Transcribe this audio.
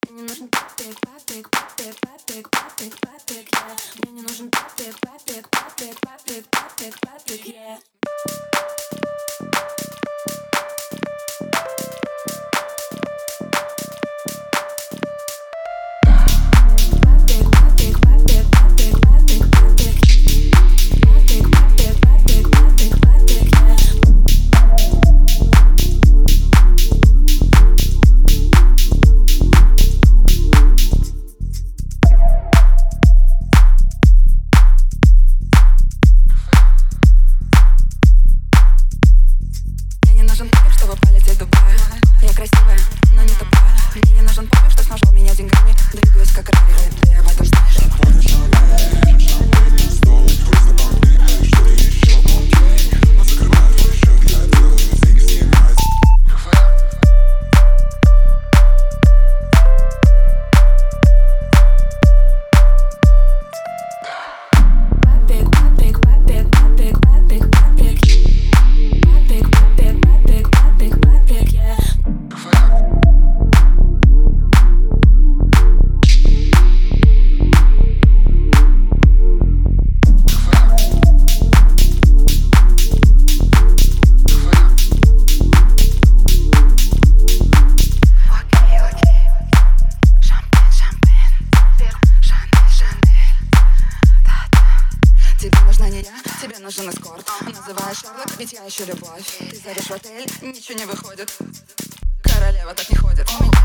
Мне не нужен папик, папик, папик, папик, папик, папик, yeah. Мне не нужен папик, папик, папик, папик, папик, папик, yeah. Чтобы полететь в Дубай. Я красивая, но не тупая. Мне не нужен папик, что снажал меня деньгами. Двигаюсь как ралли, ты об этом знаешь. Тебе нужна не я, тебе нужен эскорт. Называешь Шарлок, ведь я ищу любовь. Ты зайдешь в отель, ничего не выходит. Королева так не ходит.